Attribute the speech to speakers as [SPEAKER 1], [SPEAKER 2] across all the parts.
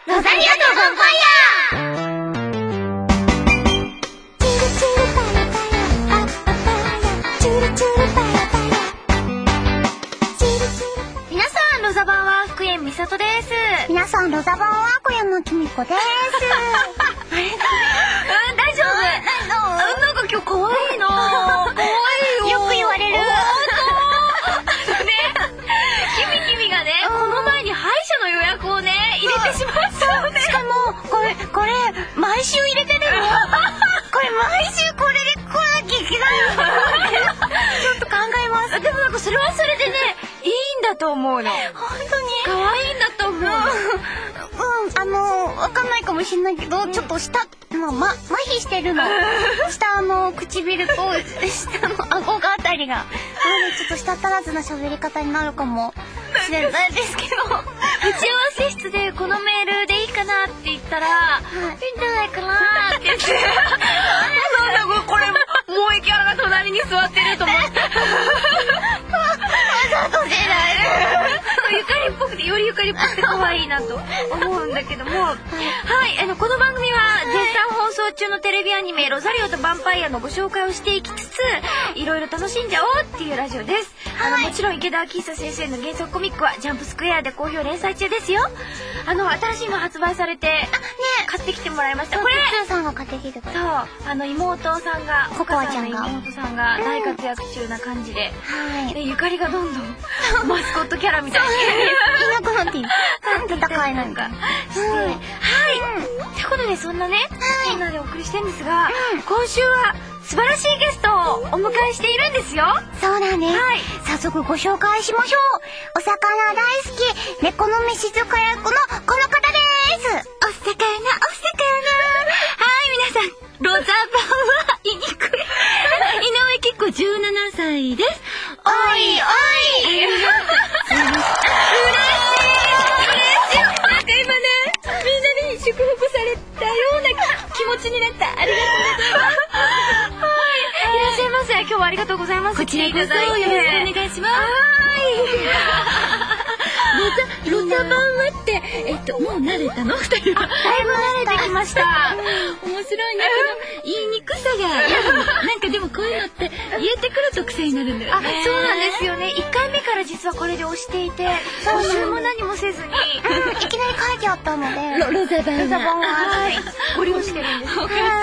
[SPEAKER 1] ロザリオとヴァンパイア。皆さん、ロザバンは福山美里です。
[SPEAKER 2] 皆さん、ロザバンは小山きみこです。
[SPEAKER 1] 大丈夫？なんか今日可愛いな。可愛いよ。
[SPEAKER 2] よく言われる。
[SPEAKER 1] キミがね、この前に歯医者の予約をね、入れてしまったのね。
[SPEAKER 2] しかも、これ、毎週入れてるよ。これ毎週これで来なきゃいけないの。ちょっと考えます。
[SPEAKER 1] でもなんかそれはそれでね、いいんだと思うの。
[SPEAKER 2] 本当に
[SPEAKER 1] 可愛いんだと思う。
[SPEAKER 2] わかんないかもしれないけど、ちょっと下、麻痺してるの。下唇と下の顎があたりが。なのでちょっと舌足らずな喋り方になるかもしれないですけど。
[SPEAKER 1] 打ち合わせ室でこのメールでいいかなって言ったら、いいんじゃないかなって言って。なんだこれ、萌えキャラが隣に座ってると思って。
[SPEAKER 2] わざとじゃない。
[SPEAKER 1] ゆかりっぽくて、よりゆかりっぽくて可愛いなと思うんだけども、はい、この番組は絶賛放送中のテレビアニメロザリオとヴァンパイアのご紹介をしていきつつ、いろいろ楽しんじゃおうっていうラジオです。もちろん池田明久先生の原作コミックはジャンプスクエアで好評連載中ですよ。新しいの発売されて、買ってきてもらいました。これ
[SPEAKER 2] つーさんが買ってきてくれた。
[SPEAKER 1] そう、妹さんが、
[SPEAKER 2] ココアちゃんが、
[SPEAKER 1] 妹さんが大活躍中な感じで、
[SPEAKER 2] はい。
[SPEAKER 1] ゆかりがどんどんマスコットキャラみたいに
[SPEAKER 2] いなくなっている。戦いなんか
[SPEAKER 1] して、はい。ということでそんなね、みんなでお送りしてるんですが、今週は素晴らしいゲストをお迎えしているんですよ。
[SPEAKER 2] そうなんです。
[SPEAKER 1] はい。
[SPEAKER 2] 早速ご紹介しましょう。お魚大好き、猫の飯塚役のこの方です。
[SPEAKER 1] お魚。はい、皆さん、ロザバンは言いにくい。井上貴子17歳です。
[SPEAKER 2] おいおい。
[SPEAKER 1] なんか今ね、みんなに祝福されたような気持ちになった。ありがとうございます。はい、いらっしゃいませ。今日はありがとうございます。
[SPEAKER 2] こちらこそよろしくお願いします。
[SPEAKER 1] ロザバンはって、もう慣れたの2人は。だいぶ慣れてきました。
[SPEAKER 3] 面白いね、この言いにくさが、なんかでもこういうのって言えてくると癖になるんだよね。
[SPEAKER 1] そうなんですよね。1回目から実はこれで押していて、募集も何もせずに、
[SPEAKER 2] いきなり書いてあったので、
[SPEAKER 3] ロザバン
[SPEAKER 1] はご利用してるんです。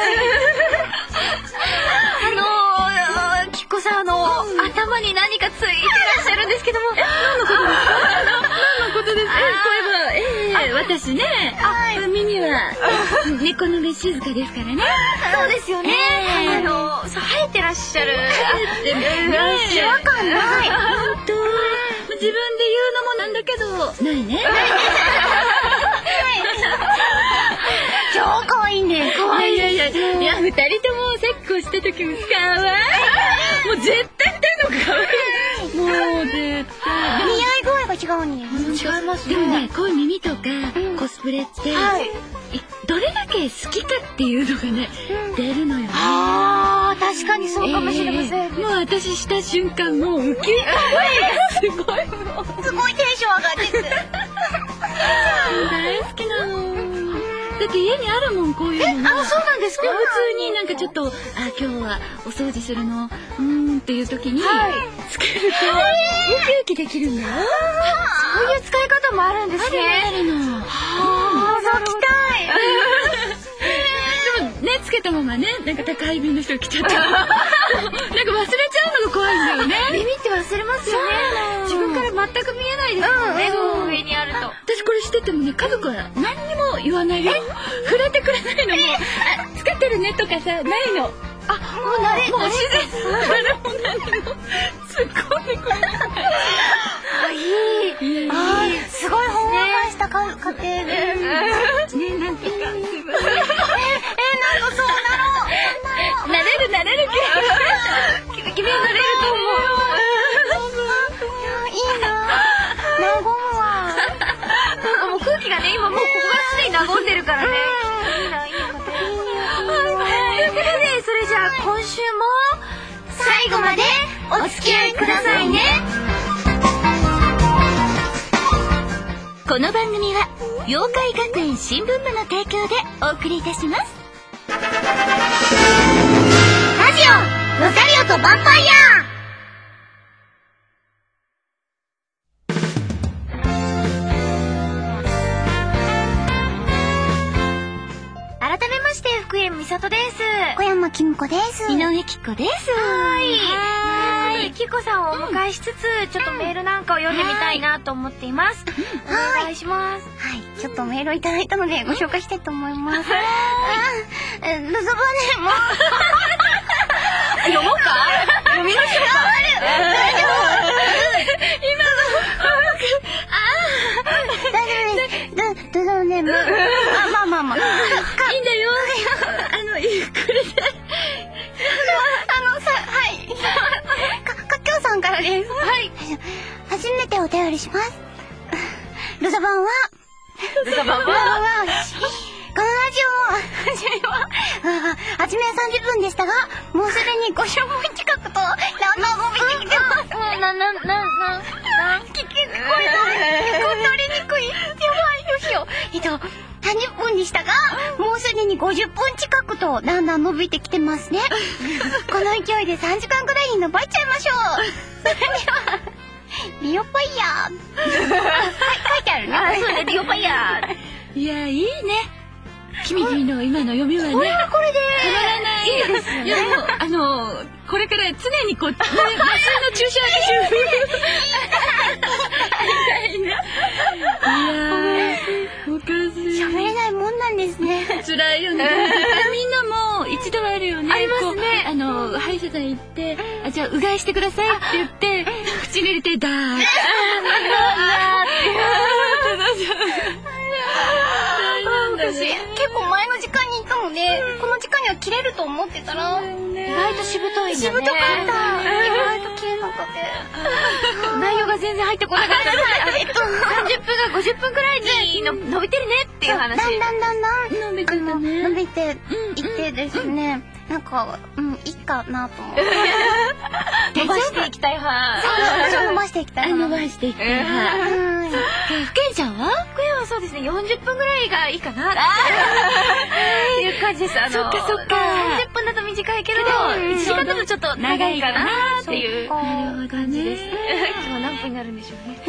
[SPEAKER 1] きっこさん、頭に何かついてらっしゃるんですけども、何のことですか？
[SPEAKER 3] 何のことですか？私ね、海には猫の目静かですからね。
[SPEAKER 1] そうですよね。生えてらっしゃる。
[SPEAKER 2] 違和感ない。
[SPEAKER 3] 本当。自分で言うのもなんだけど、ないね。
[SPEAKER 2] 超可愛いね。可愛い。
[SPEAKER 3] いや、二人ともセックをした時も可愛い。もう絶対二人の可愛い。もう絶対。
[SPEAKER 2] 似合い具合が違うに。
[SPEAKER 1] 違いますね。
[SPEAKER 3] でもね、こういう耳とかコスプレって、どれだけ好きかっていうのがね、出るのよね。
[SPEAKER 1] 確かにそうかもしれません。
[SPEAKER 3] もう私した瞬間もうウキウキ。すごいテンション上がってくる。大好きなの。だって家にあるもん、こういうの。
[SPEAKER 1] そうなんですか？
[SPEAKER 3] 普通になんかちょっと、今日はお掃除するの、っていう時に、つけると、ウキウキできるんだよ。
[SPEAKER 1] そういう使い方もあるんですね。
[SPEAKER 3] あるの。
[SPEAKER 2] 覗きたい。
[SPEAKER 3] でもね、つけたままね、なんか宅配便の人が来ちゃった。なんか忘れちゃうのが怖いんだよね。
[SPEAKER 1] 耳って忘れますよね。自分から全く見えないですもんね、上にあると。
[SPEAKER 3] 私これしててもね、家族は何にも言わないよ。触れてくれないのも、つけてるねとかさ、ないの。
[SPEAKER 1] もう慣れ、
[SPEAKER 3] もう自然。誰も何も突っ込んでくれない。
[SPEAKER 2] すごいほんわかした家庭で。
[SPEAKER 3] ね、なんていうか、
[SPEAKER 2] なんかそう
[SPEAKER 3] なれる
[SPEAKER 1] 君は慣れると思う。
[SPEAKER 2] いいな。和むわ。
[SPEAKER 1] なんかもう空気がね、今もうここがすでに和んでるからね。いいこと。ということで、それじゃあ今週も最後までお付き合いくださいね。
[SPEAKER 3] ここの番組は妖怪学園新聞部の提供でお送りいたします。
[SPEAKER 2] ラジオロザリオとバンパイ
[SPEAKER 1] 改めまして福山美里です。
[SPEAKER 2] ア。小山きむこです。
[SPEAKER 3] 井上きっこです。
[SPEAKER 1] はい。きこさんをお迎えしつつ、ちょっとメールなんかを読んでみたいなと思っています。お願いします。
[SPEAKER 2] はい、ちょっとメールをいただいたのでご紹介したいと思います。ルザバネも
[SPEAKER 1] 読もうか？読みましょうか？
[SPEAKER 2] 大丈夫ルザバネもまあい
[SPEAKER 3] いいんだよ。ゆっくりで。
[SPEAKER 2] はいかきょうさんからです。
[SPEAKER 1] はい。
[SPEAKER 2] 初めてお便りします。ルザバンはこのラジオも初めは30分でしたが、もうすでに50分近くとだんだん伸びてきてます。聞こえた。結構取りにくい。やばい、どうしよう。30分でしたが、もうすでに50分近くとだんだん伸びてきてますね。この勢いで3時間くらいに伸ばしちゃいましょう。それではリオパイヤー。書いてあるね。
[SPEAKER 1] そうね、リオパイヤ
[SPEAKER 3] ー。いや、いいね。君の今の読みはね。これ
[SPEAKER 1] はこれで。
[SPEAKER 3] たまらない。いいですよね。いや、これから常にこう、麻酔の注射でしょ。いやー、おかしい。
[SPEAKER 2] 喋れないもんなんですね。
[SPEAKER 3] 辛いよね。みんなも一度はあるよね。
[SPEAKER 1] ありますね。
[SPEAKER 3] 歯医者さん行って、じゃあうがいしてくださいって言って、口に入れてダーって。
[SPEAKER 2] 結構前の時間に行ったので、この時間には切れると思ってたら、
[SPEAKER 1] 意外としぶといんだね。
[SPEAKER 2] しぶとかった。意外と切れなかった。
[SPEAKER 1] 内容が全然入ってこなかったので、30分が50分くらいに伸びてるねっていう話。
[SPEAKER 2] だんだん
[SPEAKER 3] 伸びてるね。
[SPEAKER 2] 伸びていってですね、なんか、いいかなと思って。
[SPEAKER 1] 伸ばしていきたい派。
[SPEAKER 2] 伸ばしていきたい
[SPEAKER 3] 伸ばしていきたい派。福江ちゃんは？
[SPEAKER 1] 福江はそうですね、40分ぐらいがいいかなっていう感じです。
[SPEAKER 3] そっか。
[SPEAKER 1] 30分だと短いけど、1時間だとちょっと長いかなっていう感じです。今日は何分になるんでしょうね。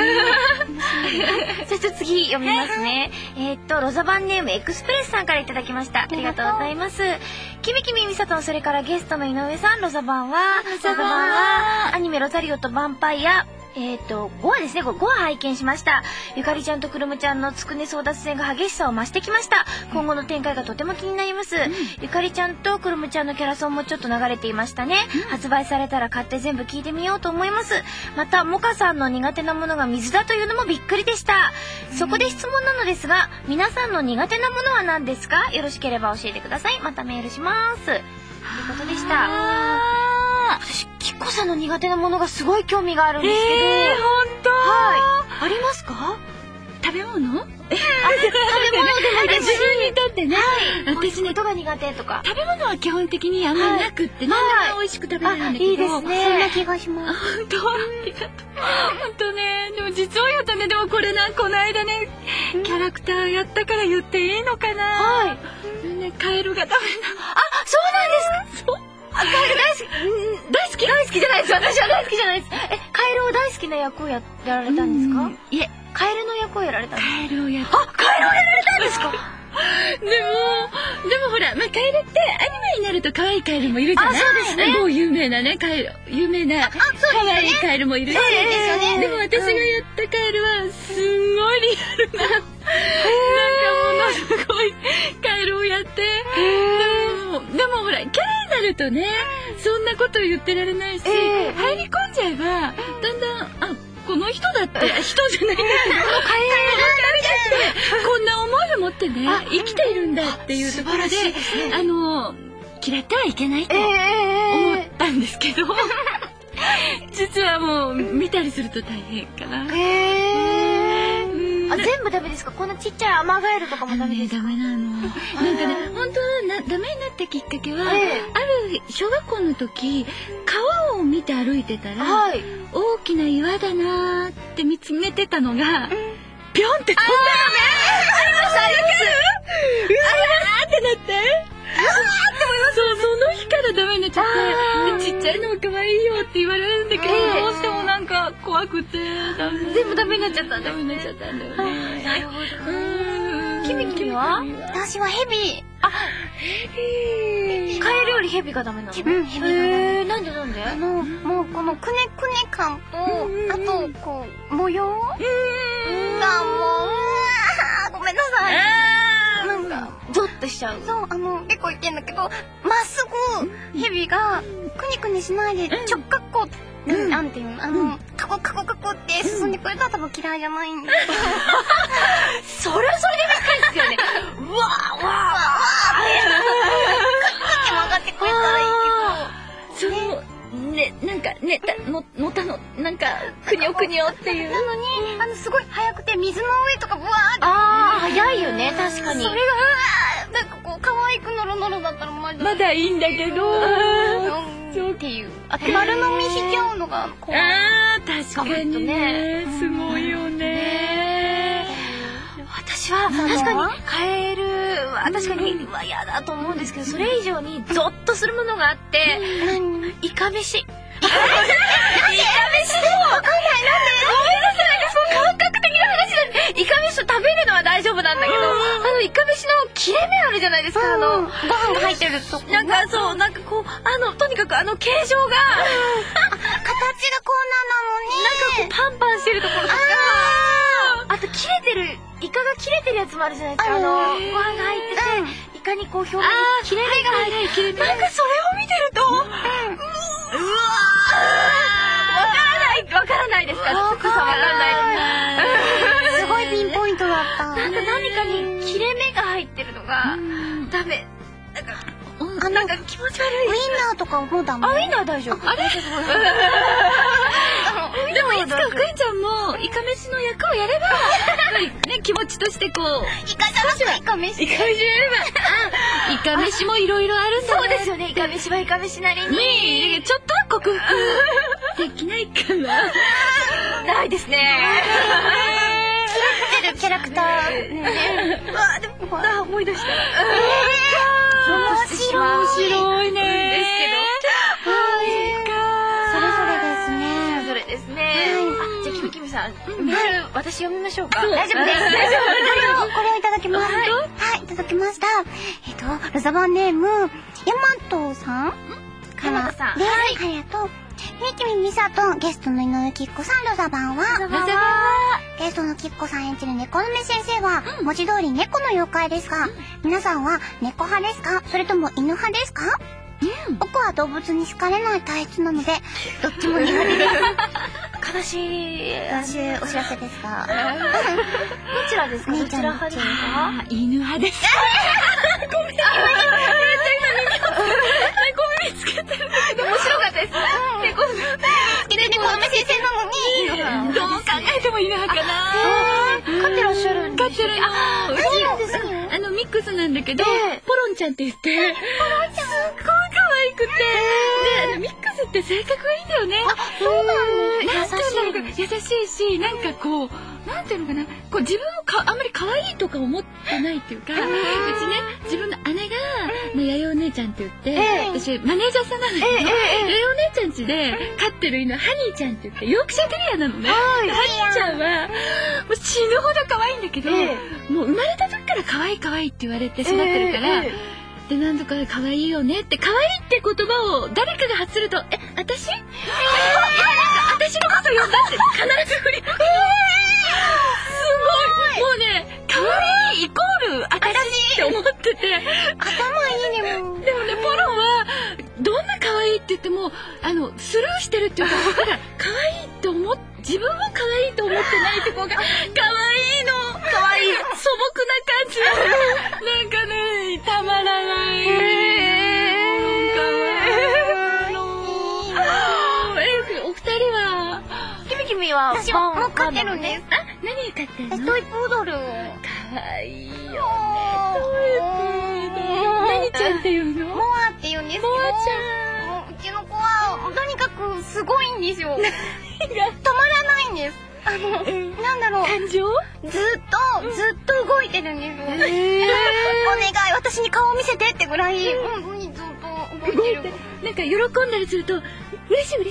[SPEAKER 1] じゃあ次読みますね。ロザバンネームエクスプレスさんからいただきました。ありがとうございます。きみみさと、それからゲストの井上さん、ロザバンはアニメロザリオとヴァンパイア5話ですね。5話拝見しました。ゆかりちゃんとくるむちゃんのつくね争奪戦が激しさを増してきました。今後の展開がとても気になります。ゆかりちゃんとくるむちゃんのキャラソンもちょっと流れていましたね。発売されたら買って全部聞いてみようと思います。またモカさんの苦手なものが水だというのもびっくりでした。そこで質問なのですが、皆さんの苦手なものは何ですか？よろしければ教えてください。またメールします。ということでした。私きっこさんの苦手なものがすごい興味があるんですけど。
[SPEAKER 3] 本当？
[SPEAKER 1] はい。ありますか？
[SPEAKER 3] 食べ物？
[SPEAKER 1] 食べ物でもいいですし。
[SPEAKER 3] 自分にとってね。
[SPEAKER 1] 私ね、ことが苦手とか。
[SPEAKER 3] 食べ物は基本的にあんまりなくって、何でも美味しく食べられるんだけど。
[SPEAKER 1] いいですね。
[SPEAKER 2] そんな気がします。
[SPEAKER 3] 本当？ありがとう。本当ね。でも実を言うとね、でもこれな、この間ね、キャラクターやったから言っていいのかな？
[SPEAKER 1] はい。
[SPEAKER 3] ね、カエルがダメな。
[SPEAKER 1] そうなんですか？そう。カエル大好きじゃないです。私は大好きじゃないです。カエルを大好きな役をやられたんですか？
[SPEAKER 3] いえ、
[SPEAKER 1] カエルの役をやられたんですか？
[SPEAKER 3] カエルをや
[SPEAKER 1] カエルをやられたんですか？
[SPEAKER 3] でもほら、カエルってアニメになると可愛いカエルもいるじゃない？
[SPEAKER 1] そうですね。
[SPEAKER 3] もう有名なね、可愛いカエルもいるし。
[SPEAKER 2] そうですよね。
[SPEAKER 3] でも私がやったカエルはすんごいリアルな、なんかものすごいカエルをやって、でもほら、キャラになるとね、そんなこと言ってられないし、入り込んじゃえば、だんだん、この人だって、人じゃないんだけど、カエルだってこんな思いを持ってね、生きているんだっていうところで、嫌ってはいけないと思ったんですけど、実はもう見たりすると大変かな。
[SPEAKER 1] 全部ダメですか？こんなちっちゃいアマガエルとかもダメですか？
[SPEAKER 3] ダメなの。なんかね、本当ダメになったきっかけは、ある小学校の時、川を見て歩いてたら、大きな岩だなーって見つめてたのが、 ピョンって飛んだよね。ありました、あります。うわーってなって。そう、その日からダメになっちゃって、ちっちゃいのは可愛いよって言われるんだけど、どうしてもなんか怖くて、
[SPEAKER 1] 全部ダメになっちゃったんだ
[SPEAKER 3] ダメになっちゃったんだよね。
[SPEAKER 1] なるほど。キミは？
[SPEAKER 2] 私はヘビ。
[SPEAKER 1] カエルよりヘビがダメなの？
[SPEAKER 2] ヘビがダメ。
[SPEAKER 1] なんで？
[SPEAKER 2] もうこのくねくね感と、あと、こう、模様がもう、ごめんなさい。なんか、
[SPEAKER 1] ゾッとしちゃう。
[SPEAKER 2] そう、結構言ってんだけど、まっすぐ、ヘビが、くにくにしないで、直角行、なんていうの、カコカコカコって進んでくれたら多分嫌いじゃないんだけど。
[SPEAKER 1] それはそれでびっくりですよね。うわーわ
[SPEAKER 2] って曲がってくれたらいいけど。
[SPEAKER 3] そう、ね、なんか、ね、のたの、なんか、くにょくにょっていう。
[SPEAKER 2] なのに、すごい速くて、水の上とかブワーって。
[SPEAKER 1] 速いよね、確かに。
[SPEAKER 2] それが、なんかこう、可愛くノロノロだったらま
[SPEAKER 3] だいいんだけど、
[SPEAKER 2] そうっていう。あと、丸飲みしちゃうのが怖い。
[SPEAKER 3] 確かにね。すごいよね。
[SPEAKER 1] 私は、確かに、カエルは確かに、嫌だと思うんですけど、それ以上にゾッとするものがあって、イカ飯。イカ飯も、わかんない、なんで？そう感覚的な話なんで、イカ飯を食べるのは大丈夫なんだけど、イカ飯の切れ目あるじゃないですか、
[SPEAKER 2] ご飯が入ってるとこ。
[SPEAKER 1] なんかそう、なんかこう、とにかく形状が、
[SPEAKER 2] 形がこんななのに、
[SPEAKER 1] なんかこうパンパンしてるところとか、あと切れてる、イカが切れてるやつもあるじゃないですか、ご飯が入ってて、イカにこう表面に切れ目が入ってる。なんかそれを見てると、わからないですか？わからない。
[SPEAKER 2] すごいピンポイントだった。
[SPEAKER 1] なんか何かに切れ目が入ってるのがダメ。なんか気持ち悪い。
[SPEAKER 2] ウインナーとかもダメ。
[SPEAKER 1] ウインナー大丈夫。あれ？
[SPEAKER 3] でもいつかくんちゃんもイカ飯の役をやれば、ね、気持ちとしてこう、
[SPEAKER 2] イカじゃなくてイカ飯。
[SPEAKER 3] イカ飯やれば、イカ飯もいろいろあるんだね。
[SPEAKER 1] そうですよね。イカ飯はイカ飯なりに。
[SPEAKER 3] ちょっとは克服できないかな。
[SPEAKER 1] ないですね。
[SPEAKER 2] キャラクター。
[SPEAKER 1] でも、思い出した。
[SPEAKER 2] 面
[SPEAKER 3] 白いね。
[SPEAKER 1] ですけど。
[SPEAKER 2] それですね。
[SPEAKER 1] じゃあキミさん、メール私読みましょうか。
[SPEAKER 2] 大丈夫です。これをいただきます。はい、いただきました。ルザバンネーム、ヤマトさんからです。ありがとう。みきみみさとゲストの井上きっこさん、ルザバンはゲストのきっこさん演じる猫の目先生は文字通り猫の妖怪ですが、皆さんは猫派ですか、それとも犬派ですか？僕は動物に好かれない体質なのでどっちも苦手です。
[SPEAKER 1] 悲しい
[SPEAKER 2] お知らせですが、
[SPEAKER 1] どちらですか？どちら派ですか？
[SPEAKER 3] 犬派です。ごめん。見つけてるんだけど
[SPEAKER 1] 面白かったです。
[SPEAKER 2] 猫の目先生なのに犬派。
[SPEAKER 3] どう考えても犬派かな。
[SPEAKER 2] 飼ってらっしゃるんですか？
[SPEAKER 3] 飼ってるよ。
[SPEAKER 2] そうなんですか？
[SPEAKER 3] ミックスなんだけど、ポロンちゃんって言って、すっごい可愛くて、で、ミックスって性格がいいんだよね。
[SPEAKER 2] そうなんです。
[SPEAKER 3] 優しいし、なんかこう、なんていうのかな、こう自分をあんまり可愛いとか思ってないっていうか、うちね、自分の姉が、弥生お姉ちゃんって言って、私マネージャーさんなんだけど、弥生お姉ちゃん家で飼ってる犬、ハニーちゃんって言って、ヨークシャーテリアなのね。ハニーちゃんは、もう死ぬほど可愛いんだけど、もう生まれた時から可愛い可愛いって言われて育ってるから、で、何度か可愛いよねって、可愛いって言葉を誰かが発すると、私？私のこと呼んだって必ず振り向くの。すごい。もうね、可愛いイコール私って思ってて。
[SPEAKER 2] 頭いいね、もう。
[SPEAKER 3] でもね、ポロンは、どんな可愛いって言っても、スルーしてるっていうか、だから、可愛いって自分も可愛いと思ってないとこが、可愛いの。可愛い。素朴な感じ。なんかね、たまらない。お二人は、
[SPEAKER 1] キミは
[SPEAKER 2] 私はもう飼ってるんです。
[SPEAKER 3] 何飼ってんの？
[SPEAKER 2] トイプードル。
[SPEAKER 3] かわいいよね。トイプードル。何ちゃんって言うの？
[SPEAKER 2] モアって言うんですけど。モアちゃん。うちの子は、とにかくすごいんですよ。止まらないんです。 なんだろう。
[SPEAKER 3] 感情？
[SPEAKER 2] ずっと動いてるんですよ。お願い、私に顔を見せてってぐらい、本当にずっと動いてる。
[SPEAKER 3] なんか喜んだりすると、嬉しい。
[SPEAKER 2] もう、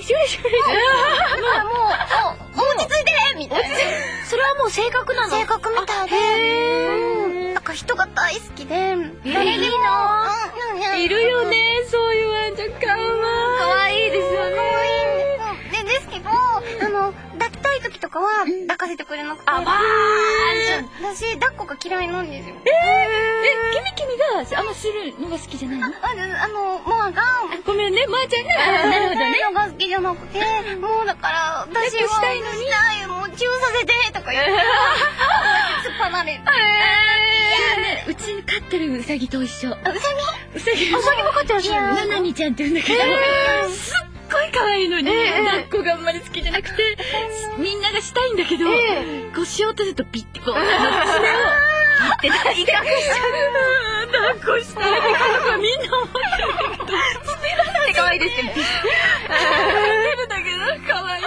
[SPEAKER 2] 落ち着いてみたいな。
[SPEAKER 1] それはもう性格なの？
[SPEAKER 2] 性格みたいで。なんか人が大好きで、誰でも、
[SPEAKER 3] いるよね、そういうワンちゃん。かわいいですよね。
[SPEAKER 2] 可愛いんです。ですけど、抱きたい時とかは抱かせてくれなくて。私、抱っこが嫌いなんですよ。
[SPEAKER 3] キミがあんまするのが好きじゃないの？
[SPEAKER 2] モアが、
[SPEAKER 3] ごめんね、まーちゃんが。なるほどね。
[SPEAKER 2] のが好きじゃなくて、もうだから、私は
[SPEAKER 3] したいのに。
[SPEAKER 2] もうチューさせてとか言って、突っ離れる。
[SPEAKER 3] うちに飼ってるウサギと一緒。
[SPEAKER 2] うさぎ
[SPEAKER 3] も飼ってらっしゃるの？ナナニちゃんって言うんだけど、すっごい可愛いのに、抱っこがあんまり好きじゃなくて、みんながしたいんだけど、こうしようとするとピッてこう、爪をピッて威嚇しちゃう。抱っこしたいって家族はみんな思ってるんだけど、
[SPEAKER 1] って可愛いですけど。
[SPEAKER 3] 捨てるだけど可愛い。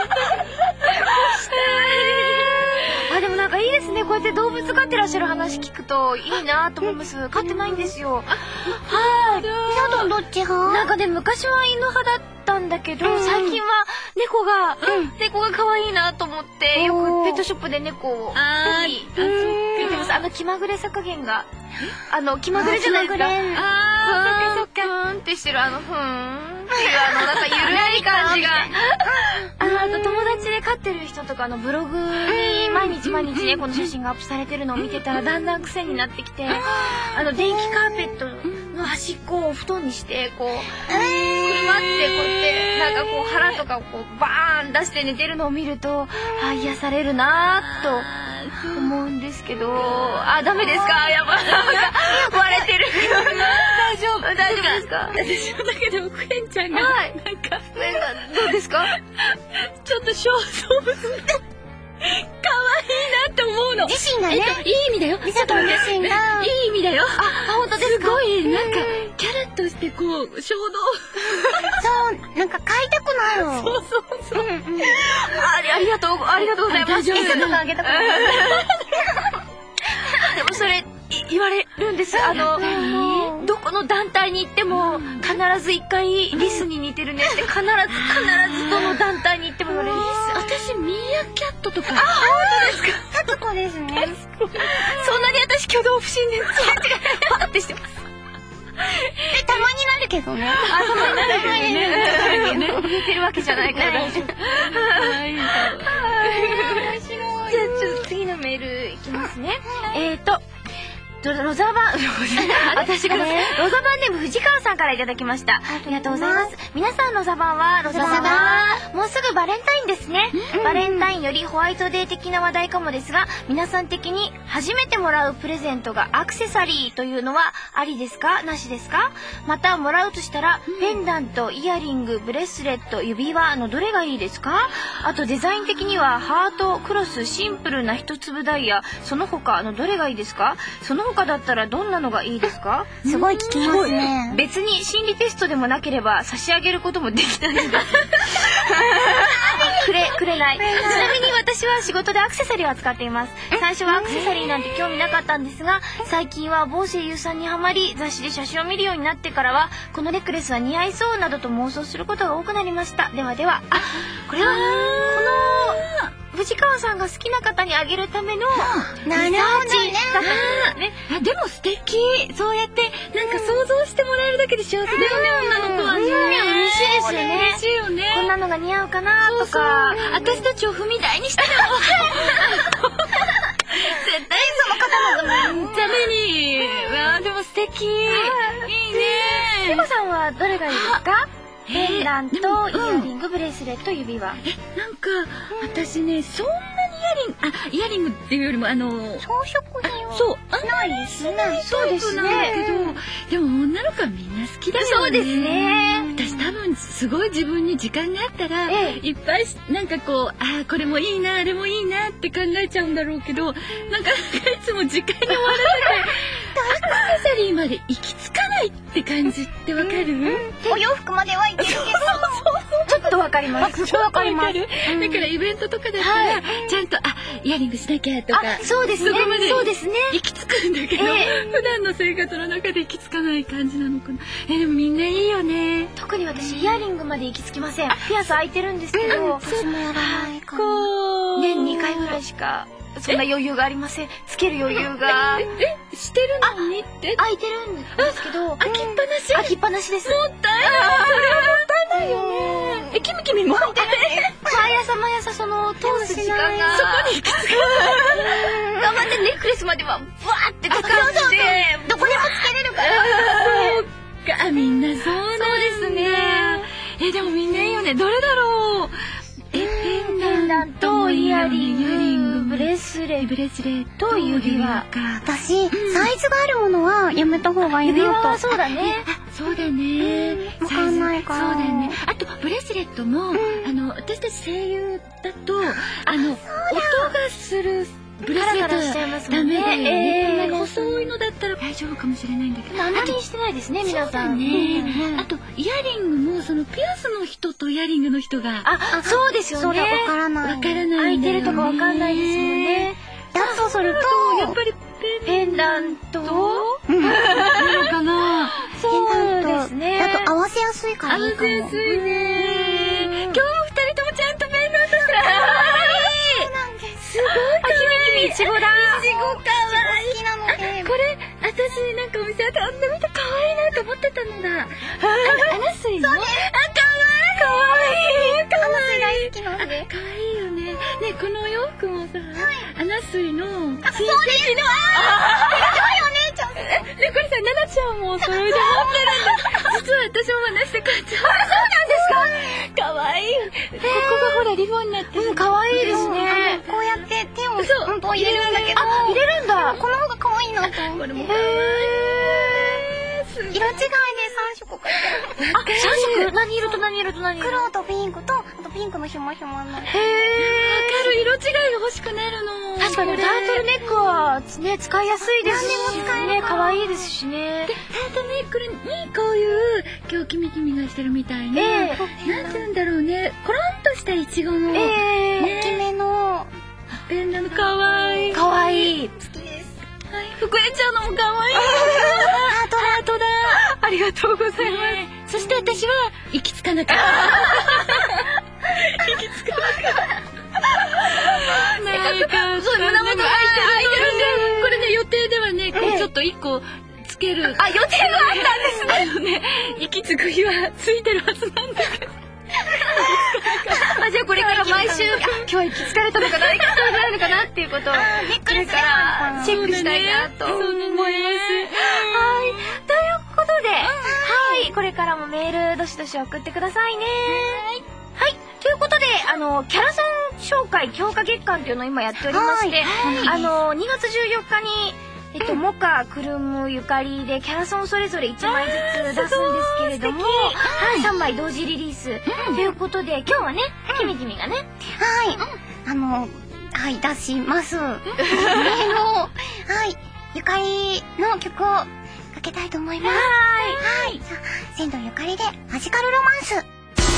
[SPEAKER 1] でもなんかいいですね。こうやって動物飼ってらっしゃる話聞くといいなと思います。飼ってないんですよ。はい。
[SPEAKER 2] シャドンどっち派？
[SPEAKER 1] なんかね、昔は犬派だったんだけど、最近は猫が可愛いなと思って、よくペットショップで猫を見てます。気まぐれ削減が、気まぐれじゃないですか。そっか。ふーんってしてるふーんっていうなんかゆるい感じが。あと友達で飼ってる人とかのブログに毎日猫の写真がアップされてるのを見てたらだんだん癖になってきて、電気カーペットの端っこをお布団にしてこうくるまってこうやってなんかこう腹とかをこうバーン出して寝てるのを見ると癒されるなと思うんですけど、ダメですか？やばい、割れてる。大丈夫ですか？
[SPEAKER 3] 私のだけでもクエンちゃんが、
[SPEAKER 1] はい、
[SPEAKER 3] なんか
[SPEAKER 1] どうですか？
[SPEAKER 3] ちょっと小動物で可愛いなって思うの。
[SPEAKER 2] 自身がね、
[SPEAKER 3] いい意味だよ。
[SPEAKER 2] シャドン自身が
[SPEAKER 3] いい意味だよ。
[SPEAKER 2] 本当ですか？
[SPEAKER 3] すごいなんかキャラとしてこう衝動。
[SPEAKER 2] そう、なんか買いたくなる。
[SPEAKER 3] そう。
[SPEAKER 1] ありがとうございます。
[SPEAKER 2] 餌とかあげたくなる。
[SPEAKER 1] でもそれ言われるんです。どこの団体に行っても必ず一回リスに似てるねって必ずどの団体に行っても言われるんです。
[SPEAKER 3] 私ミーアキャットとか。
[SPEAKER 1] 本当ですか？
[SPEAKER 2] タツコですね。
[SPEAKER 1] そんなに私挙動不審です。パってしてます。
[SPEAKER 2] たまになるけどね。
[SPEAKER 1] たまになるけどね。怯えてるわけじゃないから大丈夫。面白い。じゃあちょっと次のメールいきますね。ロザバン私がロザバンネーム藤川さんからいただきました。ありがとうございます。皆さんロザバンはもうすぐバレンタインですね。バレンタインよりホワイトデー的な話題かもですが、皆さん的に初めてもらうプレゼントがアクセサリーというのはありですか？なしですか？またもらうとしたらペンダント、イヤリング、ブレスレット、指輪のどれがいいですか？あとデザイン的にはハート、クロス、シンプルな一粒ダイヤ、その他のどれがいいですか？その他だったらどんなのがいいですか？
[SPEAKER 2] すごい聞きますね。
[SPEAKER 1] 別に心理テストでもなければ差し上げることもできないんです。くれない。ちなみに私は仕事でアクセサリーを扱っています。最初はアクセサリーなんて興味なかったんですが、最近は某声優さんにハマり、雑誌で写真を見るようになってからはこのネックレスは似合いそうなどと妄想することが多くなりました。ではこれはこの藤川さんが好きな方にあげるためのリサーチだったんですね。
[SPEAKER 3] でも素敵。そうやってなんか想像してもらえるだけで幸せだよね、女の子はね。
[SPEAKER 1] 嬉しいですよね。
[SPEAKER 3] 嬉しいよね。
[SPEAKER 1] こんなのが似合うかなとか、
[SPEAKER 3] 私たちを踏み台にしても
[SPEAKER 1] 絶対その方の
[SPEAKER 3] ために。でも素敵。いいね。
[SPEAKER 1] セコさんはどれがいいですか？ペンダント、イヤリング、ブレスレット、指輪。
[SPEAKER 3] なんか私ね、そんなにイヤリングっていうよりも
[SPEAKER 2] 装飾品は
[SPEAKER 3] そう
[SPEAKER 2] ないですね。
[SPEAKER 1] そうですね。
[SPEAKER 3] でも女の子はみんな好きだよね。
[SPEAKER 1] そうですね。
[SPEAKER 3] 私多分すごい自分に時間があったら、いっぱいなんかこうこれもいいなあれもいいなって考えちゃうんだろうけど、なんかいつも時間に追われててアクセサリーまで行き着かないって感じってわかる？
[SPEAKER 2] お洋服まではいけるけど、
[SPEAKER 1] ちょっとわかります。
[SPEAKER 2] わかります。
[SPEAKER 3] だからイベントとかだったらちゃんとイヤリングしなきゃとか、
[SPEAKER 1] そうですね。
[SPEAKER 3] そこまで
[SPEAKER 1] そうですね。
[SPEAKER 3] 行き着くんだけど、普段の生活の中で行き着かない感じなのかな。でもみんないいよね。
[SPEAKER 1] 特に私イヤリングまで行き着きません。ピアス開いてるんですけど、
[SPEAKER 2] 私もやらないかな。
[SPEAKER 3] こう
[SPEAKER 1] 年2回ぐらいしかそんな余裕がありません。つける余裕が
[SPEAKER 3] してるのにって
[SPEAKER 1] 開いてるんですけど、
[SPEAKER 3] 開きっぱなし。
[SPEAKER 1] 開きっぱなしです。
[SPEAKER 3] もったいない。それはもったいないよね。キミキミも開いてる。
[SPEAKER 1] 毎朝その通す時間が
[SPEAKER 3] そこに行き着く。
[SPEAKER 1] 頑張ってネックレスまではブワーって使って
[SPEAKER 2] どこでもつけれるから。
[SPEAKER 3] そうか、みんなそうなんだ。
[SPEAKER 1] そうですね。
[SPEAKER 3] でもみんないいよね。どれだろう。ペンダント、イヤリング、
[SPEAKER 1] ブレスレット、
[SPEAKER 3] 指輪か。
[SPEAKER 2] 私、サイズがあるものはやめた方がいい
[SPEAKER 1] 指輪
[SPEAKER 2] なと。
[SPEAKER 1] はそうだね。
[SPEAKER 3] そうだね。
[SPEAKER 2] わかんないから。
[SPEAKER 3] そうだよね。あとブレスレットも、私たち声優だと音がするブレスレット
[SPEAKER 1] カラカラしちゃいますも
[SPEAKER 3] ダ
[SPEAKER 1] んね。
[SPEAKER 3] メだよね。なんか細いのだったら大丈夫かもしれないんだけど。
[SPEAKER 1] あんまりしてないですね、皆さん。
[SPEAKER 3] ね。あとイヤリングもそのピアスの人とイヤリングの人が
[SPEAKER 1] そうですよね。
[SPEAKER 2] それわからない。
[SPEAKER 3] わからないんだよね。
[SPEAKER 1] 開いてるとかわかんないですもんね。
[SPEAKER 2] だとすると、
[SPEAKER 3] やっぱり
[SPEAKER 1] ペンダント
[SPEAKER 3] なのかな。
[SPEAKER 1] そうですね。
[SPEAKER 2] だと合わせやすいからいいかも。
[SPEAKER 3] 合わせやすいね。今日も二人ともちゃんとペンダントしてる。すごい可愛い。
[SPEAKER 1] いちごだ。
[SPEAKER 3] いちごかわいい。
[SPEAKER 2] 好きなので。
[SPEAKER 3] これ私なんかお店であんな見て可愛いなと思ってたのだ。アナスイの？可愛い。
[SPEAKER 2] アナスイ大好きなんで。
[SPEAKER 3] 可愛いよね。ね、このお洋服もさ、アナスイの親戚の。
[SPEAKER 2] そうです。
[SPEAKER 3] ね、これさ、ナナちゃんもそれで持ってるんだ。実は私も真似して買っちゃう。そうなんですか？可愛い。ここがほらリボンになってる。
[SPEAKER 1] 可愛いですね。
[SPEAKER 2] こうやって手を
[SPEAKER 3] そう
[SPEAKER 2] 本当は入れるんだけど。
[SPEAKER 1] 入れるんだ。
[SPEAKER 2] この方が可愛いなと思って。
[SPEAKER 3] これも可愛い。
[SPEAKER 2] 色違いで3色買ってる。
[SPEAKER 1] 3色？何色と何色と何色？
[SPEAKER 2] 黒とピンクと、あとピンクのひまひまの。
[SPEAKER 3] わかる。色違いが欲しくなるの。
[SPEAKER 1] 確かにタートルネックはね、使いやすいですしね、可愛いですしね。
[SPEAKER 3] で、タートルネックにこういう今日キミキミがしてるみたいな、なんて言うんだろうね、コロンとしたイチゴの、
[SPEAKER 2] 大きめの
[SPEAKER 3] ペンダント可愛い。
[SPEAKER 1] 可愛い。
[SPEAKER 2] 好きです。
[SPEAKER 3] はい、膨れちゃうのも可愛い。ハートだ。ありがとうございます。そして私は行き着かなかった。行き着かなかった。そう、胸元開いてるんで、これね、予定ではね、こうちょっと1個つける。
[SPEAKER 1] 予定があったんですね。
[SPEAKER 3] 行き着く日はついてるはずなんだけど。
[SPEAKER 1] じゃあこれから毎週、今日は行き着かれたのかな、行き着かれないのかなっていうことを、これからチェックしたいなと思います。はい。ということで、はい、これからもメールどしどし送ってくださいね。はい。ということで、キャラソン紹介強化月間っていうのを今やっておりまして、2月14日に、モカ、クルム、ゆかりでキャラソンそれぞれ1枚ずつ出すんですけれども、はい、3枚同時リリース。ということで、今日はね、キミキミがね、
[SPEAKER 2] はい、出します。はい、ゆかりの曲をかけたいと思います。はい。じゃあ、仙道ゆかりでマジカルロマンス。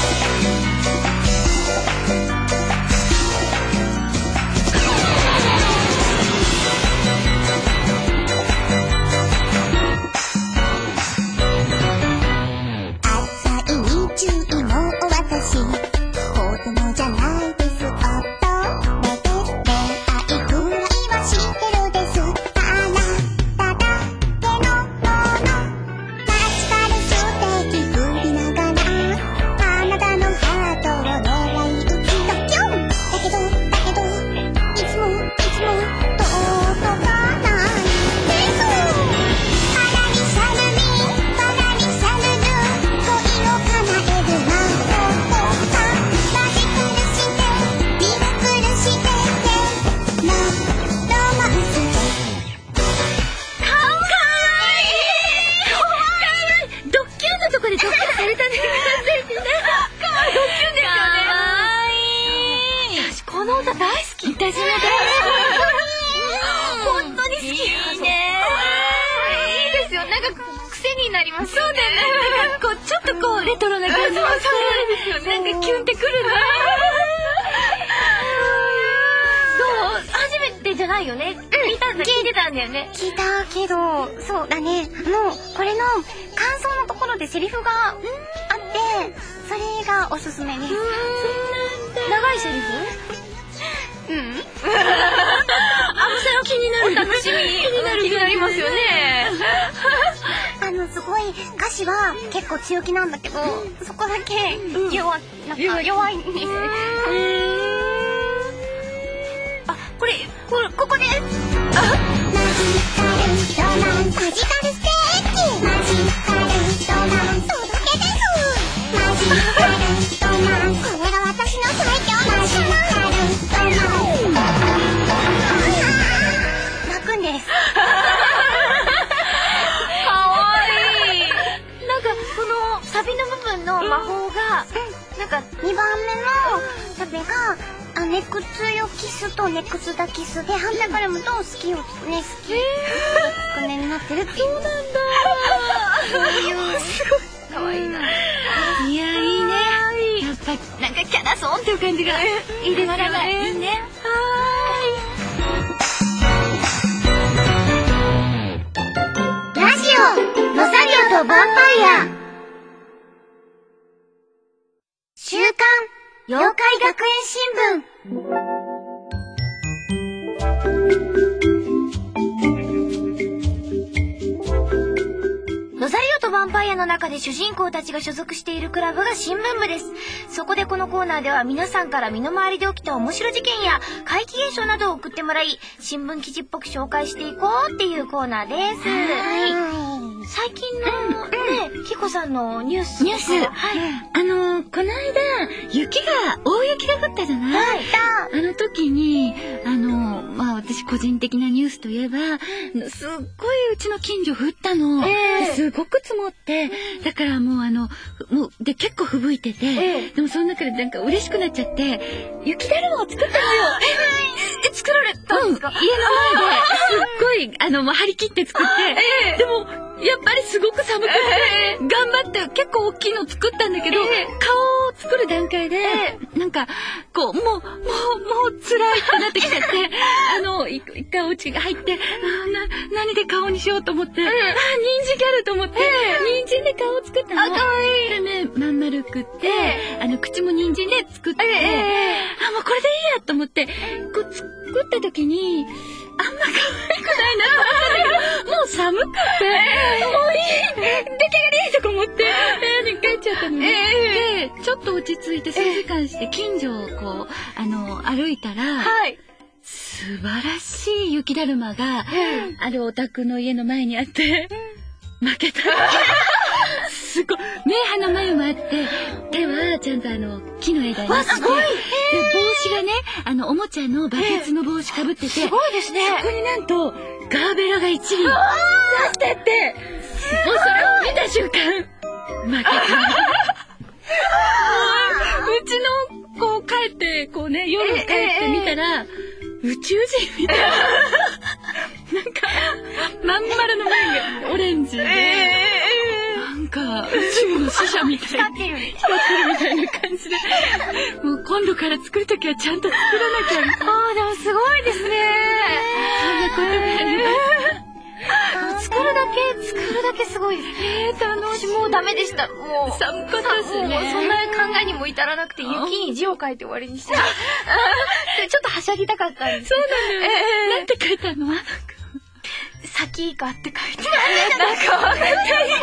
[SPEAKER 2] 浅い日中の私、子供じゃないです。乙女で恋愛くらいは知ってるです。あなただけのもの、マジカルステーキ振りながらあなたのハートを狙い撃つドキュン。だけどいつも届かないです。パラリシャルにパラリシャルぬ恋を叶える魔法さ、マジカルしてミラクルしてのロマンスで。
[SPEAKER 3] ドッキュンのとこでドッキュンされたね。ドッキュンですよね。
[SPEAKER 1] 私この歌大好き。
[SPEAKER 3] 私も大好き。
[SPEAKER 1] 本当に好き。いいね。いいですよ。なんか癖になりますよね。
[SPEAKER 3] こうちょっとこうレトロな感じもして、なんかキュンってくるね。どう？
[SPEAKER 1] めてじゃないよね。聞いてたんだよね。
[SPEAKER 2] 聞いたけど、そうだね。これの感想のところでセリフがあって、それがおすすめです。
[SPEAKER 1] 長いセリフ？それは気になる。お楽しみ。気になりますよね。
[SPEAKER 2] すごい歌詞は結構強気なんだけど、そこだけ弱いんです。ここです。マジカルロマンマジカルステーキ。マジカルロマン届けです。マジカルロマンこれが私の最強のマジカルロマン。泣くんです。
[SPEAKER 1] かわいい。なんかこのサビの部分の魔法がなんか
[SPEAKER 2] 2番目のサビがネクツよキスとネクツダキスで反対から読むと好きをつくね好きがつくねになってるっていう。そうなんだ。
[SPEAKER 1] すごいかわいいな。
[SPEAKER 3] いや、いいね。やっぱなんかキャラソンっていう感じがいいですよね。いいね。
[SPEAKER 2] ラジオロザリオとヴァンパイア週刊妖怪学園新聞。
[SPEAKER 1] ロザリオとヴァンパイアの中で主人公たちが所属しているクラブが新聞部です。そこでこのコーナーでは皆さんから身の回りで起きた面白事件や怪奇現象などを送ってもらい、新聞記事っぽく紹介していこうっていうコーナーです。最近のね、キコさんのニュース。はい。
[SPEAKER 3] この間、大雪が降ったじゃない？
[SPEAKER 2] はい。
[SPEAKER 3] あの時に、私個人的なニュースといえば、すっごいうちの近所降ったの。すごく積もって、だからもうで結構吹雪いてて、でもその中でなんか嬉しくなっちゃって、雪だるまを作ったのよ。
[SPEAKER 1] 作られたんですか？
[SPEAKER 3] 家の前ですっごい、張り切って作って、でも、やっぱりすごく寒くて、頑張って結構大きいの作ったんだけど、顔を作る段階で、なんか、こう、もう辛いってなってきちゃって、一回お家が入って、何で顔にしようと思って、人参ギャルと思って、人参で顔を作ったの。かわいい。でね、まん丸くって、口も人参で作って、もうこれでいいやと思って、こう作った時に、あんま可愛くないなと思ったんだけど、もう寒くて、もういい出来上がりとか思って、部屋に帰っちゃったのね。で、ちょっと落ち着いて数時間して近所をこう、歩いたら、素晴らしい雪だるまが、あるお宅の家の前にあって、負けた。すごい。目鼻眉もあって、手はちゃんと木の枝になってて、で、帽子がね、おもちゃのバケツの帽子かぶってて、
[SPEAKER 1] すごいですね。
[SPEAKER 3] そこになんと、ガーベラが一輪、刺してって、もうそれを見た瞬間、負けた。うちの子帰って、こうね、夜帰ってみたら、宇宙人みたいな。なんか、まん丸の眉がオレンジで、なんか、宇宙の使者みたいな。光ってるみたいな感じで。もう今度から作るときはちゃんと作らなきゃ。
[SPEAKER 1] でもすごいですね。
[SPEAKER 3] そんなことがあります。
[SPEAKER 1] 作るだけすごいです。私もうダメでした。もう
[SPEAKER 3] 寒かったですね。
[SPEAKER 1] もうそんな考えにも至らなくて、雪に字を書いて終わりにして。ちょっとはしゃぎたかったんです。
[SPEAKER 3] そうなのよ。なんて書いたの？
[SPEAKER 1] サキイカって書いてある。なんかわかんない。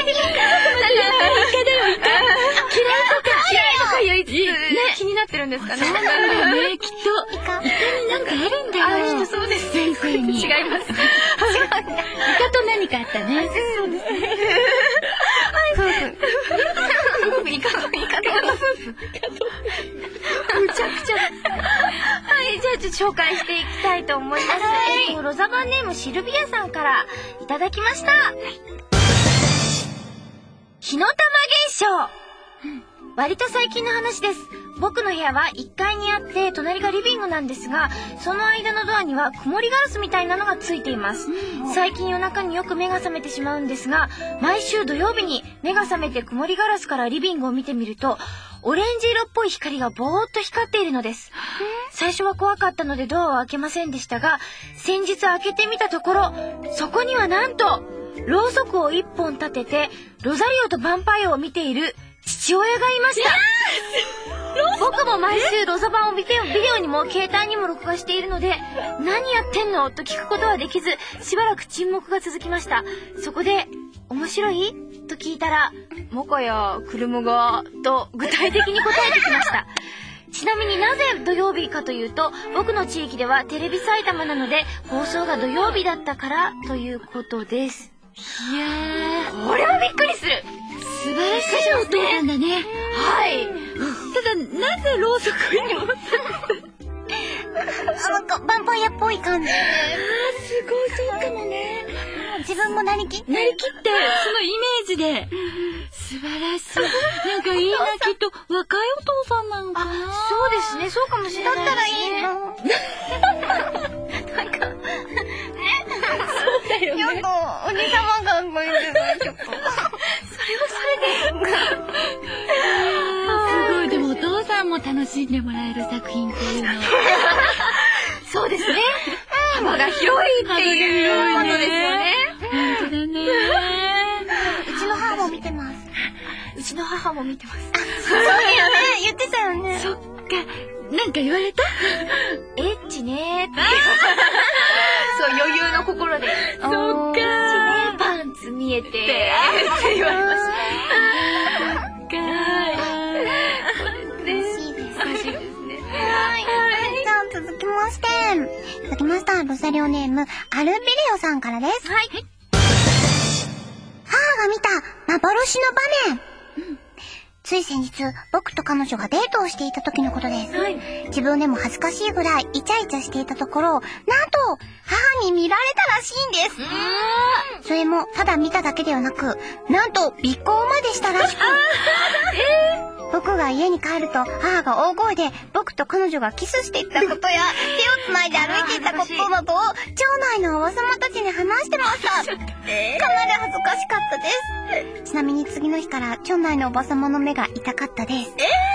[SPEAKER 1] 嫌いとか言いつつ、気になってるんですかね。
[SPEAKER 3] そうなんだよね、きっと。イカになんかあるんだよ。
[SPEAKER 1] きっとそうです。
[SPEAKER 3] 先生に。
[SPEAKER 1] 違います。イカ
[SPEAKER 3] と何かあったね。
[SPEAKER 1] そうですね。夫婦。イカと夫婦。むちゃくちゃ。はい、じゃあ紹介していきたいと思います。ロザバンネームシルビアさんからいただきました。火の玉現象。割と最近の話です。僕の部屋は1階にあって隣がリビングなんですが、その間のドアには曇りガラスみたいなのがついています。最近夜中によく目が覚めてしまうんですが、毎週土曜日に目が覚めて曇りガラスからリビングを見てみると、 オレンジ色っぽい光がぼーっと光っているのです。最初は怖かったのでドアを開けませんでしたが、先日開けてみたところ、そこにはなんとろうそくを1本立ててロザリオとヴァンパイアを見ている父親がいました。僕も毎週ロザ版をビデオにも携帯にも録画しているので、何やってんのと聞くことはできず、しばらく沈黙が続きました。そこで、面白いと聞いたら、もかや車がと具体的に答えてきました。ちなみになぜ土曜日かというと、僕の地域ではテレビ埼玉なので放送が土曜日だったからということです。
[SPEAKER 3] いやー、
[SPEAKER 1] これはびっくりする。
[SPEAKER 3] 素晴らしいお父さんだね。
[SPEAKER 1] はい。
[SPEAKER 3] ただ、なぜろうそくにも
[SPEAKER 2] なんか、ヴァンパイアっぽい感じで。
[SPEAKER 3] すごい、そうかもね。
[SPEAKER 2] 自分もなりきって。
[SPEAKER 3] そのイメージで。素晴らしい。なんかいいな、きっと若いお父さんなのかな。
[SPEAKER 1] そうですね、そうかもしれないですね。
[SPEAKER 2] だったらいいな。なんか、
[SPEAKER 3] そうだよね。
[SPEAKER 2] ちょっと、おじさま感がいるな、ちょっと。それはそれで。
[SPEAKER 3] すごい、でもお父さんも楽しんでもらえる作品っていうの。
[SPEAKER 1] そうですね。幅が広いっていうことですよね。
[SPEAKER 3] 本当だね。
[SPEAKER 2] うちの母も見てます。
[SPEAKER 1] うちの母も見てます。
[SPEAKER 2] そうだよね、言ってたよね。
[SPEAKER 3] そっか、なんか言われた？
[SPEAKER 1] エッチねーって。そう、余裕の心で。
[SPEAKER 3] そっか
[SPEAKER 1] ー。パンツ見えて。って言われました。
[SPEAKER 2] 嬉しいです。嬉しいですね。はい。じゃあ続きました。ロザリオネーム、アルビレオさんからです。
[SPEAKER 1] はい。
[SPEAKER 2] 母が見た幻の場面。つい先日、僕と彼女がデートをしていた時のことです。
[SPEAKER 1] はい。
[SPEAKER 2] 自分でも恥ずかしいぐらいイチャイチャしていたところ、なんと、母に見られたらしいんです。それも、ただ見ただけではなく、なんと、尾行までしたらしく。僕が家に帰ると、母が大声で、僕と彼女がキスしていったことや、手をつないで歩いていたことなどを、町内のおばさまたちに話してました。かなり恥ずかしかったです。ちなみに次の日から町内のおばさまの目が痛かったです。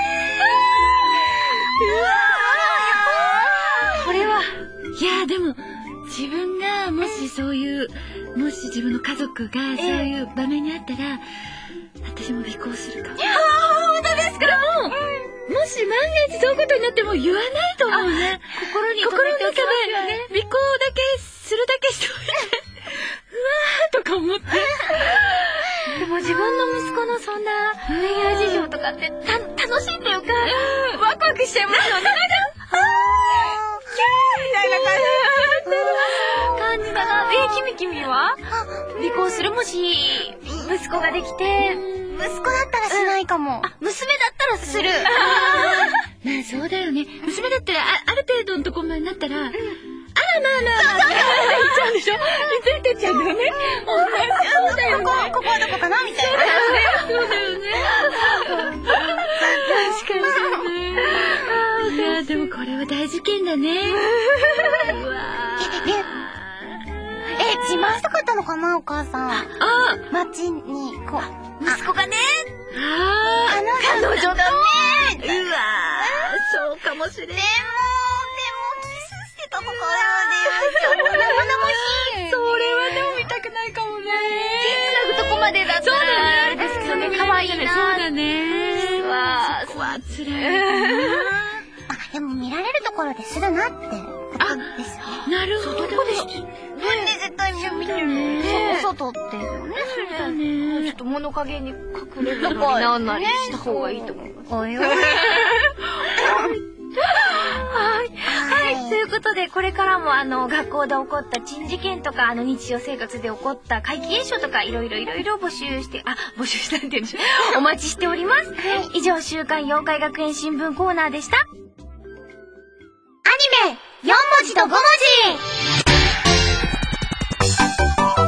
[SPEAKER 1] これは、
[SPEAKER 3] いやでも自分がもしそういう、もし自分の家族がそういう場面にあったら、私も尾行するかも。
[SPEAKER 1] 本当ですか？
[SPEAKER 3] もし万が一そういうことになっても言わないと思うね。
[SPEAKER 1] 心に
[SPEAKER 3] 中で尾行だけするだけしといてうわーとか思って。
[SPEAKER 1] でも自分の息子のそんな恋愛事情とかって楽しいっていうか、ワクワクしちゃいますよね。なんかキャーみたいな感じだな。君は尾行する？もし息子ができて。
[SPEAKER 2] 息子だったらしないかも。
[SPEAKER 1] 娘だったらする。
[SPEAKER 3] まあそうだよね。娘だったらある程度のところまでなったら、あらまあ言っちゃうんでしょ？ついてっちゃうんだよね。そうだよね。
[SPEAKER 2] ここはどこかなみたいな。
[SPEAKER 3] そうだよね。確かに。いやでもこれは大事件だね。うわ
[SPEAKER 2] 自慢したかったのかなお母さん。街にこう。
[SPEAKER 1] 息子がね。
[SPEAKER 2] 彼女だね。
[SPEAKER 3] うわそうかもしれん。
[SPEAKER 2] でもキスしてたところでちょっと生々しい。
[SPEAKER 3] それはでも見たくないかもね。
[SPEAKER 1] 手繋ぐとこまでだったらあれですけどね。可愛いな。
[SPEAKER 3] そうだね。そこは辛い。
[SPEAKER 2] でも見られるところでするなってことですよね。
[SPEAKER 3] なるほど。
[SPEAKER 2] なんで絶対見てるの？外ってよね。
[SPEAKER 3] そうだね。
[SPEAKER 1] ちょっと物陰に隠れるのになんなりした方がいいと思います。
[SPEAKER 2] はい。
[SPEAKER 1] ということで、これからも学校で起こった珍事件とか、日常生活で起こった怪奇現象とか、いろいろ募集してなんて言うんでしょう。お待ちしております。以上、週刊妖怪学園新聞コーナーでした。アニメ4文字と5文字。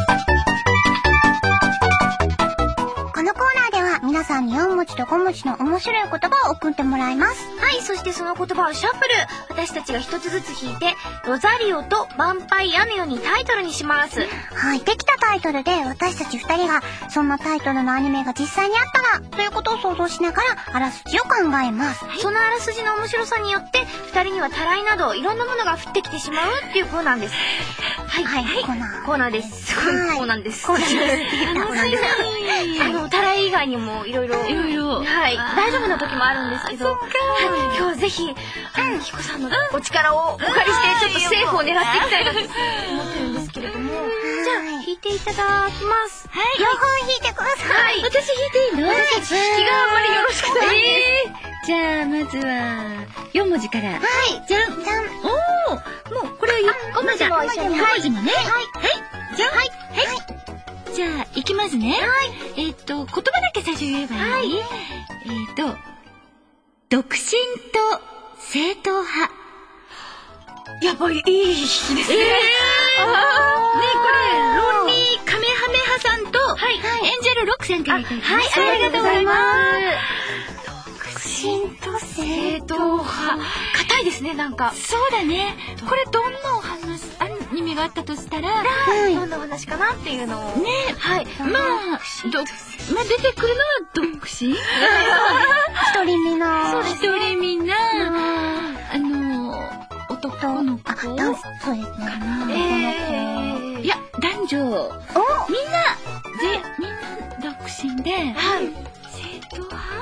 [SPEAKER 2] このコーナーでは皆さんに4文字と5文字の面面白い言葉を送ってもらいます。
[SPEAKER 1] はい、そしてその言葉をシャッフル。私たちが一つずつ引いて、ロザリオとヴァンパイアのようにタイトルにします。
[SPEAKER 2] はい、できたタイトルで私たち2人がそんなタイトルのアニメが実際にあったらということを想像しながらあらすじを考えます。
[SPEAKER 1] そのあらすじの面白さによって2人にはたらいなどいろんなものが降ってきてしまうっていうコーナーです。
[SPEAKER 2] はい、はい、コーナー
[SPEAKER 1] です。
[SPEAKER 2] はい、
[SPEAKER 1] コーナーです。
[SPEAKER 2] コーナーです。
[SPEAKER 1] たらい以外にもいろいろ、はい、大丈夫な時もあるんですけど、はい、今日はぜひひこさんのお力をお借りしてちょっとセーフを狙っていきたいなと思ってるんですけれども、じゃあ弾いていただきます。
[SPEAKER 2] はい、両方弾いてください。
[SPEAKER 3] 私弾いていいの？
[SPEAKER 1] 弾きがあんまりよろしくない。
[SPEAKER 3] じゃあまずは4文字から。
[SPEAKER 2] はい、
[SPEAKER 3] じゃん。おお、もうこれ5文字も一緒に。5文字もね。はい。じゃん。はい。じゃあいきますね。はい。言葉だけ最初言えばいい？独身と正統派。
[SPEAKER 1] やっぱりいい日ですね。ね、これ
[SPEAKER 3] ロンリーカメハメハさんとエンジェルロックさんからいただきました。
[SPEAKER 1] はい、ありがとうございます。
[SPEAKER 2] 独身と正
[SPEAKER 1] 統派。硬いですね、なんか。
[SPEAKER 3] そうだね。これどんなお話、アニメがあったとしたら、
[SPEAKER 1] どんなお話かなっていうのを。
[SPEAKER 3] ね、はい。まあ出てくるのは独身。
[SPEAKER 2] 一人身な。
[SPEAKER 3] そう、一人身な。男の子。
[SPEAKER 2] そうですね。
[SPEAKER 3] いや、男女。みんな独身で。
[SPEAKER 1] はい。
[SPEAKER 3] 正統派？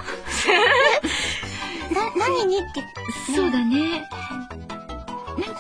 [SPEAKER 2] 何にって。
[SPEAKER 3] そうだね。なんか、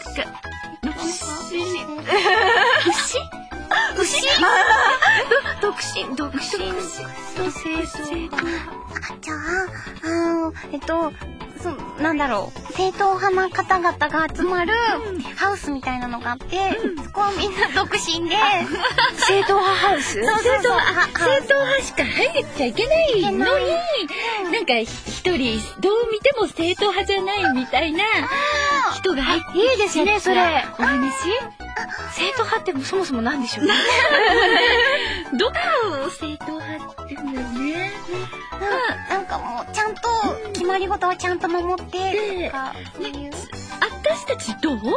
[SPEAKER 3] 牛
[SPEAKER 1] 独身と正統派。
[SPEAKER 2] じゃあ、なんだろう、正統派な方々が集まるハウスみたいなのがあって、そこはみんな独身で、
[SPEAKER 1] 正統派ハウス？
[SPEAKER 3] 正統派しか入っちゃいけないのに、なんか一人どう見ても正統派じゃないみたいな人が入って
[SPEAKER 1] いいですね、それ。
[SPEAKER 3] お話？
[SPEAKER 1] 正統派ってそもそもなんでしょうね。
[SPEAKER 3] どこを正統派って言うんだよね。
[SPEAKER 2] なんかもうちゃんと決まり事はちゃんと守ってとか
[SPEAKER 3] 私たちどう？3人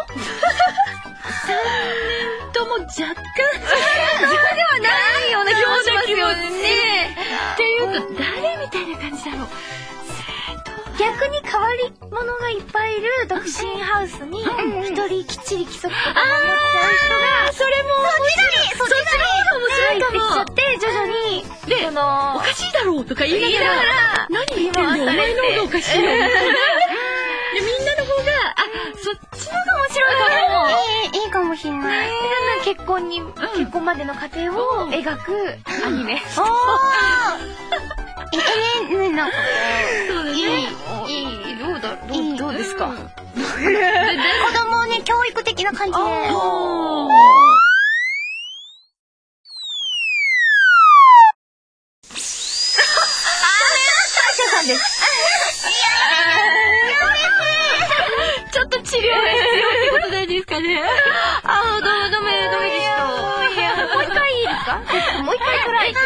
[SPEAKER 3] とも若干そうでは
[SPEAKER 1] ないような気もしますよね。
[SPEAKER 3] っていうと誰みたいな感じだろう。
[SPEAKER 1] 逆に変わり者がいっぱいいる独身ハウスに一人きっちり規則とか守っちゃう人が、
[SPEAKER 3] それも
[SPEAKER 1] そっちの方が面白いかも。入ってきちゃって徐々に
[SPEAKER 3] で、おかしいだろうとか言いながら、何言ってんのお前の方がおかしいよ。で、みんなの方が、そっちの方が面白いかも。
[SPEAKER 2] いいかもしんない。
[SPEAKER 1] 結婚までの過程を描くアニメ。
[SPEAKER 2] なんか
[SPEAKER 1] どうですか？
[SPEAKER 2] 子供をね、教育的な感じで。
[SPEAKER 3] ちょっと治療が必要ってことなんですかね。
[SPEAKER 1] ダメでした。もう一回いいですか？もう一回トライして。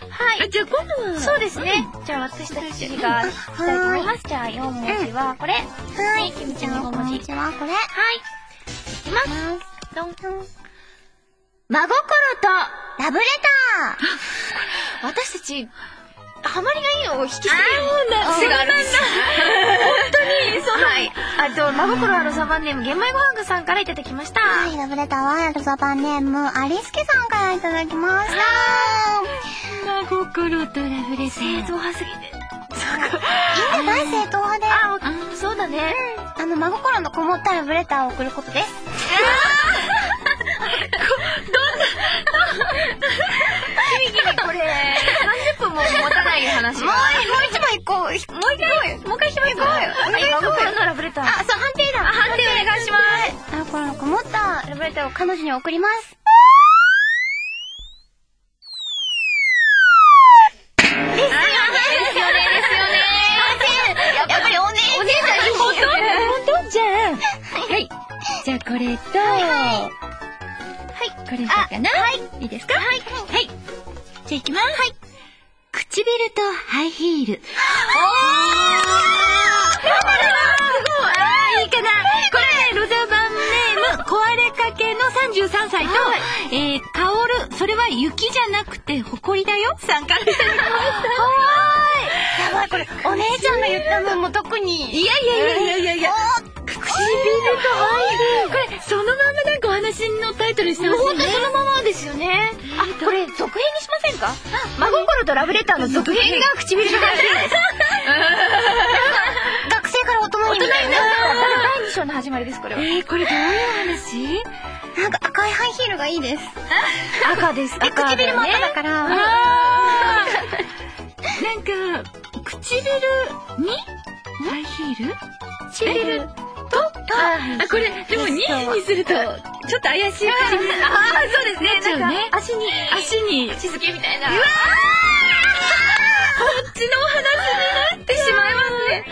[SPEAKER 1] はい。
[SPEAKER 3] じゃあ今度は。
[SPEAKER 1] そうですね。じゃあ私たちがいきたいと思います。じゃあ4文字はこれ。
[SPEAKER 2] はい。きみちゃんの5文字はこれ。はい。
[SPEAKER 1] いきます。ドン。真心と
[SPEAKER 2] ラブレター。
[SPEAKER 1] 私たちハマりがいいのを引き継ぐ
[SPEAKER 3] 癖があるんです。本当にそう。
[SPEAKER 1] はい。真心はロザバンネーム玄米ごはんがさんからいただきました。
[SPEAKER 2] はい。ラブレターはロザバンネームアリスケさんからいただきました。
[SPEAKER 3] 真心とラブレター。
[SPEAKER 1] 正統派すぎて。
[SPEAKER 2] いいんじゃない？正統派で。
[SPEAKER 1] そうだね。
[SPEAKER 2] 真心のこもったラブレターを送ることです。
[SPEAKER 1] これ30分も持たない話。もう一枚行こう。もう一回しますか？真心のラブレター。
[SPEAKER 2] そう、判定だ。
[SPEAKER 1] 判定お願いします。
[SPEAKER 2] 真心のこもったラブレターを彼女に送ります。
[SPEAKER 1] ですよね。やっぱりお姉ちゃんに
[SPEAKER 3] 本当？じゃあ、はい。じゃあこれと、はい。これかな？はい。いいですか？はい。はい。じゃあ行きます。はい。口唇とハイヒール。
[SPEAKER 1] いいかな。これロザバンネーム壊れかけの33歳と、カオル、それは雪じゃなくて埃だよ。参加してください。
[SPEAKER 2] やばい、これお姉ちゃんが言った分も特に。
[SPEAKER 3] いや。唇とハイヒール。これそのままなんかお話のタイトルにしてほしいね。
[SPEAKER 1] 本当にそのままですよね。これ続編にしませんか？真心とラブレターの続編が唇とハイヒールです。
[SPEAKER 2] 学生から大人にみたいな。
[SPEAKER 1] 第2章の始まりです、これは。
[SPEAKER 3] これどういう話？
[SPEAKER 2] なんか赤いハイヒールがいいです。
[SPEAKER 1] 赤です。赤
[SPEAKER 2] 唇も赤だから。
[SPEAKER 3] なんか唇にハイヒール？唇とこれでも2にするとちょっと怪しい感じ。
[SPEAKER 1] そうですね。なんか足に
[SPEAKER 3] 口づけみたいな。
[SPEAKER 1] こっちのお話になってしまいますね。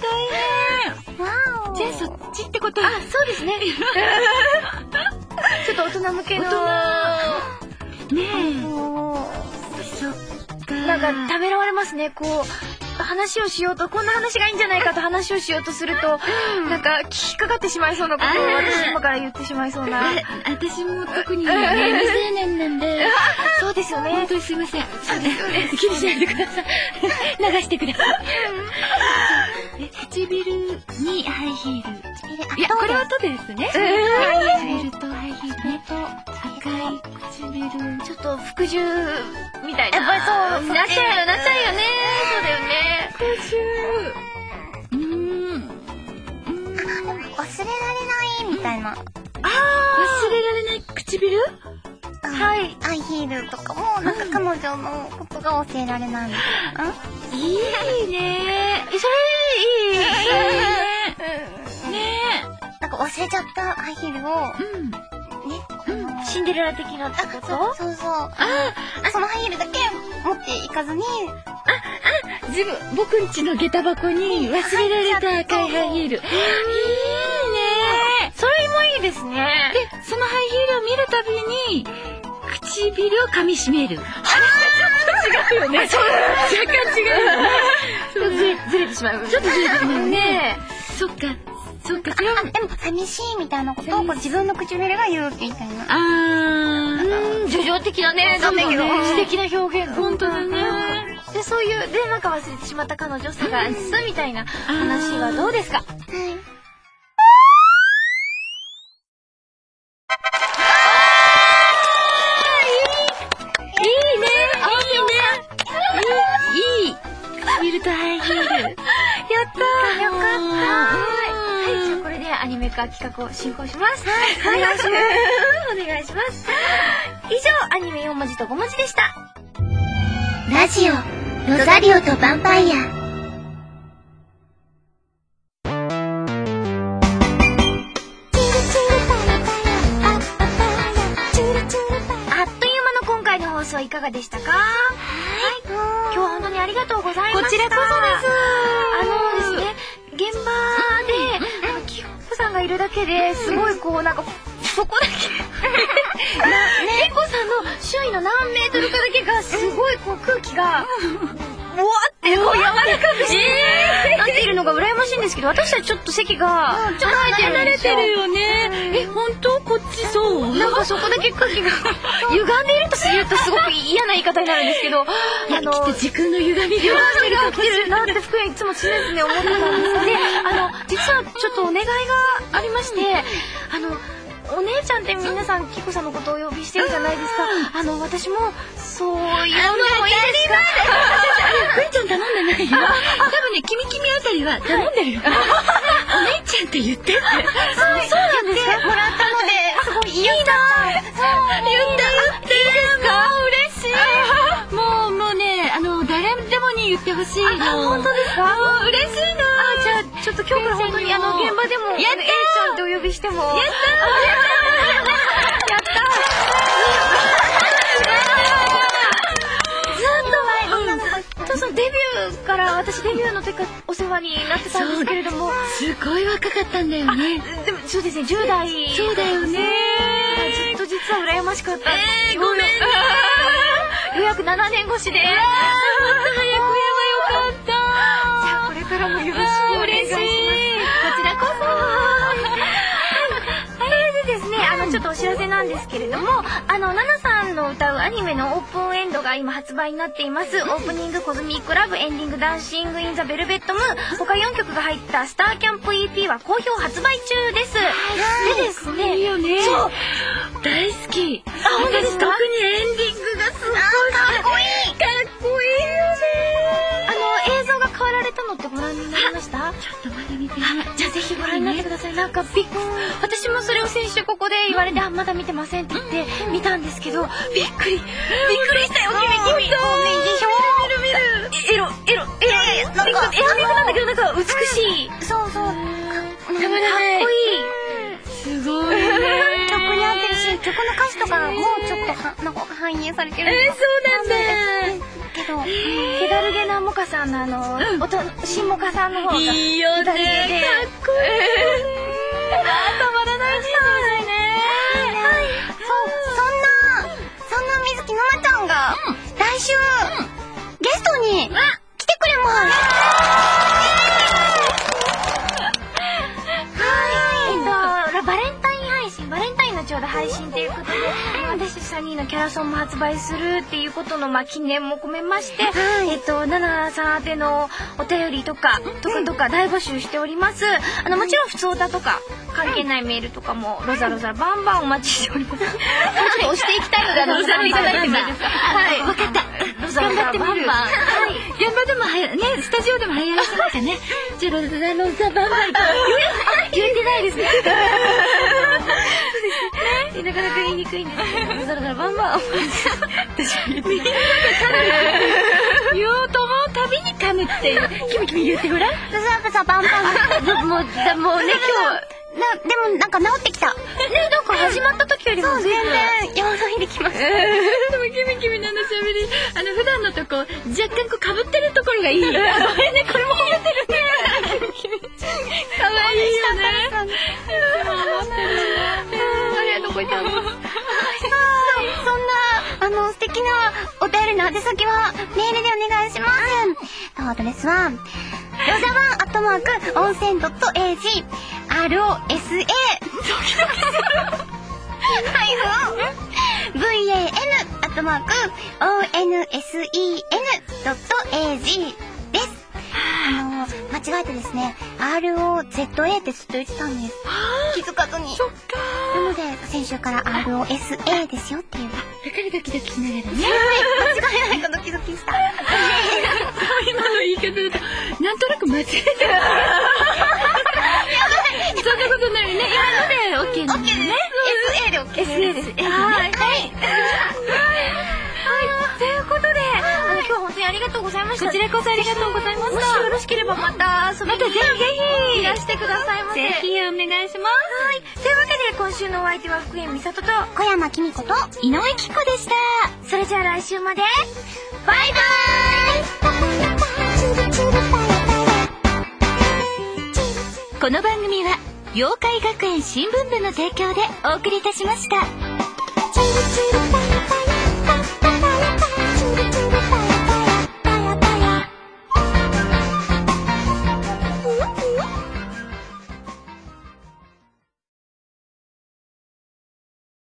[SPEAKER 2] わお。
[SPEAKER 3] じゃあそっちってこと？
[SPEAKER 1] そうですね。ちょっと大人向けの。
[SPEAKER 3] ねそっか。
[SPEAKER 1] なんかためらわれますね。こう話をしようと、こんな話がいいんじゃないかと話をしようとすると、なんか聞きかかってしまいそうなことを私今から言ってしまいそうな。
[SPEAKER 3] 私も特に未成年なんで。
[SPEAKER 1] そうですよね。
[SPEAKER 3] 本当にすいません。気にしないでください。流してください。唇にハイヒール。いや、これは後ですね。唇とハイヒールね。赤い唇。
[SPEAKER 1] ちょっと服従みたいな。
[SPEAKER 2] やっぱりそう
[SPEAKER 1] なっちゃうよね。そうだよね。
[SPEAKER 2] 忘れられないみたいな。
[SPEAKER 3] 忘れられない唇？
[SPEAKER 2] はい。ハイヒールとかも、なんか彼女のことが忘れられないみたいな。
[SPEAKER 3] いいね。
[SPEAKER 1] それいい。
[SPEAKER 3] ね
[SPEAKER 2] なんか忘れちゃったハイヒールを、
[SPEAKER 1] シンデレラ的なってこと？
[SPEAKER 2] そう。そのハイヒールだけ持っていかずに、
[SPEAKER 3] 僕んちの下駄箱に忘れられた赤いハイヒール。いいね。
[SPEAKER 1] それもいいですね。
[SPEAKER 3] で、そのハイヒールを見るたびに唇を噛み締める。ちょっと違うよね。若干違うよね。
[SPEAKER 1] ずれてしまう。
[SPEAKER 3] ちょっとずれてしまう
[SPEAKER 1] ね。
[SPEAKER 3] そっか。
[SPEAKER 2] でも寂しいみたいなことをこう自分の唇が言うみたいな。
[SPEAKER 1] 叙情的なね。
[SPEAKER 2] そうだけど
[SPEAKER 1] 素敵な表現。
[SPEAKER 3] 本当だね。
[SPEAKER 1] で、そういう、で、なんか忘れてしまった彼女を探すみたいな話はどうですか？
[SPEAKER 2] はい。
[SPEAKER 3] いい唇とハイヒール。
[SPEAKER 1] やったー。よかったー。はい、じゃあこれでアニメ化企画を進行します。はい、お願いします。お願いします。以上、アニメ4文字と5文字でした。
[SPEAKER 2] ラジオ、ロザリオとヴァンパイア。
[SPEAKER 1] あっという間の今回の放送いかがでしたか？はい。今日は本当にありがとうございました。こちらこそです。ですね、現場で、キホコさんがいるだけですごいこうなんか、そこだけねこさんの周囲の何メートルかだけがすごいこう空気がボワってこう柔らかくしてなっているのが羨ましいんですけど、私たちちょっと席がちょっと離れてるよね。
[SPEAKER 3] 本当？こっちそう？
[SPEAKER 1] なんかそこだけ空気が歪んでいるとするとすごく嫌な言い方になるんですけど、
[SPEAKER 3] きっと時空の歪みで
[SPEAKER 1] 起きてるなって福也いつも常々思ってたんです。で、実はちょっとお願いがありまして、お姉ちゃんって皆さんキコさんのことをお呼びしてるじゃないですか。私もそういうのもいいですか？
[SPEAKER 3] ふんちゃん頼んでないよ。多分ね、君あたりは頼んでるよ。お姉ちゃんって言ってって。そう
[SPEAKER 1] なんですか？
[SPEAKER 2] もらったので、すごいいいな。
[SPEAKER 1] 言っていいですか？嬉しい。
[SPEAKER 3] もうね、誰でもに言ってほしいの。
[SPEAKER 1] 本当ですか？
[SPEAKER 3] 嬉しいな。
[SPEAKER 1] じゃあちょっと今日から本当に現場でも A ちゃんってお呼びしても。やったー。デビューから私デビューの時からお世話になってたんですけれども、
[SPEAKER 3] すごい若かったんだよね。
[SPEAKER 1] でもそうですね、10代。
[SPEAKER 3] そうだよね。
[SPEAKER 1] ずっと実は羨ましかった。
[SPEAKER 3] ごめんね。
[SPEAKER 1] 予約7 7年越しで。
[SPEAKER 3] 早く言えばよかった。
[SPEAKER 1] じゃあこれからもよろしくお願いします。
[SPEAKER 3] 嬉しい。こちらこそ。
[SPEAKER 1] それでですね、ちょっとお知らせなんですけれども、ナナさんの歌うアニメのオープンエンドが今発売になっています。オープニングコズミックラブ、エンディングダンシングインザベルベットムーン、他4曲が入ったスターキャンプ EP は好評発売中です。でですね、
[SPEAKER 3] いいよね。
[SPEAKER 1] そう。
[SPEAKER 3] 大好き。
[SPEAKER 1] 本当ですか？
[SPEAKER 3] 特にエンディングがすごい。かっこいい。かっこいいよね。
[SPEAKER 1] 映像が変わられたのってご覧になりました？
[SPEAKER 3] ちょっとまだ見てない。
[SPEAKER 1] じゃあぜひご覧になってください。なんか私もそれを先週ここで言われて、まだ見てませんって言って見たんですけど、びっくりしたよ、君。
[SPEAKER 2] でしょ？
[SPEAKER 1] エロなんだけど、なんか美しい。
[SPEAKER 2] そうそう。
[SPEAKER 1] かっこいい。
[SPEAKER 3] すごいね。
[SPEAKER 2] 曲に合ってるし、曲の歌詞とかもちょっとなんか反映されてる。
[SPEAKER 3] そうなんだ。
[SPEAKER 2] けど、
[SPEAKER 1] ケダルゲナモカさんの新モカさんの方が
[SPEAKER 3] いいよね。かっこいい。
[SPEAKER 1] たまらないですね。
[SPEAKER 2] そんな水木のまちゃんが来週ゲストに来てくれます。
[SPEAKER 1] バレンタインのちょうど配信ということで、私3人のキャラソンも発売するっていうことの記念も込めまして、ナナさん宛てのお便りとか大募集しております。もちろん普通歌とか関係ないメールとかもロザバンバンお待ちしております。ちょっと押していきたいのでロザいただいてもいいですか？はい、わかった。ロザバンバン。現場でもね、スタジオでも流行らせましたね。じゃあロザバンバン言えてないですね。なかなか言いにくいんですけど、ロザバンバン。
[SPEAKER 3] 言おうと思うたびに噛むって君言ってごらん。
[SPEAKER 2] ロザバンバン。もうね、今日でもなんか治ってきた。
[SPEAKER 1] なんか始まった時よりも
[SPEAKER 2] 全然山の日できます。
[SPEAKER 3] でも君のしゃべり、普段のとこ若干被ってるところがいい。ごめんね、これも褒めてるね。可愛いよね。
[SPEAKER 2] ありがとうございます。そんな素敵なお便りの宛先はメールでお願いします。アドレスはロザワン@温泉.ag ROSA VAN@ONSEN.AG です。間違えてですね、ROZA ってずっと言ってたんです。気づかずに。
[SPEAKER 3] そっか。
[SPEAKER 2] なので、先週から ROSA ですよっていう。
[SPEAKER 3] だからドキドキしながらね。
[SPEAKER 2] 間違えないかドキドキした。
[SPEAKER 3] 今の言い方だと、なんとなく間違えてる。そんなことないね。今ので OK なのね。
[SPEAKER 2] SA で OK です。
[SPEAKER 1] はい。ということで、今日は本当にありがとうございました。
[SPEAKER 3] こちらこそありがとうございました。
[SPEAKER 1] もしよろしければまた遊びに
[SPEAKER 3] ぜひ
[SPEAKER 1] いらしてくださいませ。
[SPEAKER 3] ぜひお願いします。
[SPEAKER 1] はい。というわけで今週のお相手は福山美里と
[SPEAKER 2] 小山紀美子と
[SPEAKER 3] 井上貴子でした。
[SPEAKER 1] それじゃあ来週までバイバーイ。
[SPEAKER 3] この番組は妖怪学園新聞部の提供でお送りいたしました。